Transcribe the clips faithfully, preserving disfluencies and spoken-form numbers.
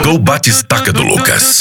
Chegou o batistaca do Lucas.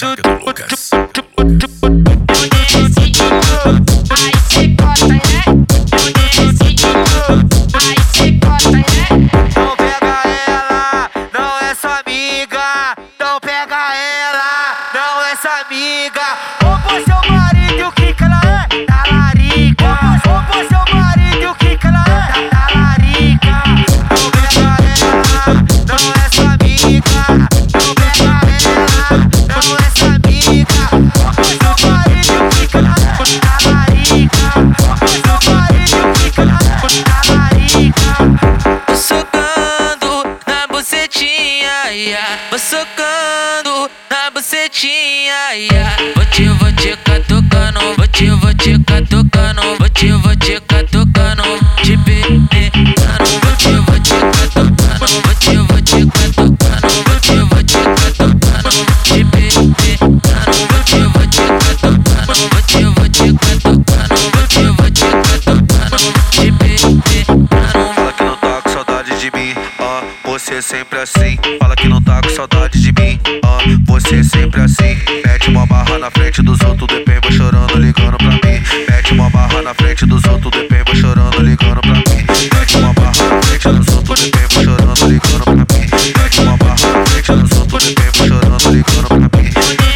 Então pega ela, não é sua amiga. Ou por seu marido, o que que ela é? Talarica. Ou por seu marido, o que que ela é? Talarica. Então pega ela, não é sua amiga. Então pega ela, não é sua amiga. Ou por seu marido, o que que ela é? Talarica. Ou por seu marido, o que que ela é? Talarica. Tô socando na bucetinha, yeah. Vou socando na bucetinha, yeah. Vou te, vou te catucando, vou te, vou te catucando, vou te, vou te catucando, te penetrando, vou te, vou te catucando, vou te, vou te catucando, vou te, vou te catucando, te penetrando, vou te, vou te catucando, vou te, vou te catucando, vou te, vou te catucando, te penetrando. Fala que não tá com saudade de mim, ah, você é sempre assim. Fala que não tá com saudade de mim, ah, você é sempre assim. Mete uma barra na frente dos outros, depois vou chorando, ligando pra mim. Mete uma barra na frente dos outros, depois vou chorando, ligando pra mim. Mete uma barra na frente dos outros, depois vou chorando, ligando pra mim. Mete uma barra na frente dos outros, depois vou chorando, ligando pra mim.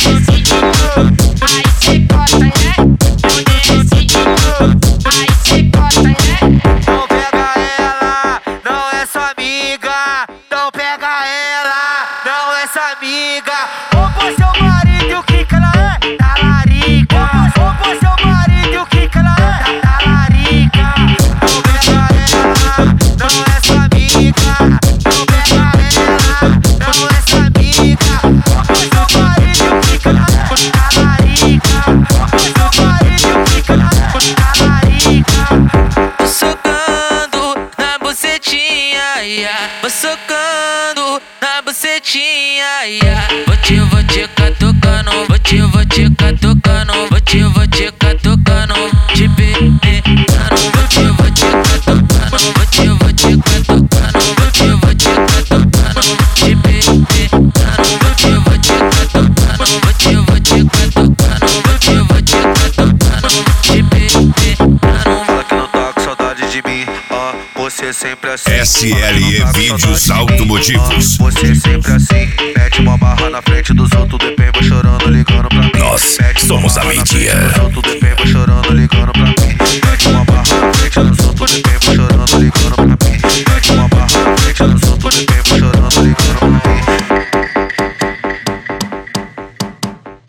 Aí cê gosta, né? Aí cê gosta, né? Então pega ela, não é sua amiga. Então pega ela, não é sua amiga. Ou por seu marido, o que que ela é? Talarica. Ou por seu marido, o que que ela é? Talarica. Então pega ela, não é sua amiga. Então pega ela, não é sua amiga. Ou por seu marido, o que que ela é? Talarica. Ou por seu marido, o que que ela é? Talarica. Tô socando na bucetinha, yeah. Vou socando na bucetinha, yeah. Vou te, vou te catucando, vou te, vou te catucando, vou te, vou te catucando, te penetrando, vou te, vou te catucando, vou te, vou te catucando, vou te, vou te catucando, te penetrando, vou te, vou te catucando, vou te, vou te catucando, vou te, vou te catucando, te penetrando. Fala que não tá com saudade de mim, ah, você é sempre assim. S L E Vídeos Automotivos. Você é sempre assim. Mete uma barra na frente dos outros, depois vou chorando, ligando pra mim. Nós Mete somos uma a barra na mídia. frente dos outros, depois vou chorando, ligando pra mim. Mete uma barra na frente dos outros, depois vou chorando, ligando pra mim.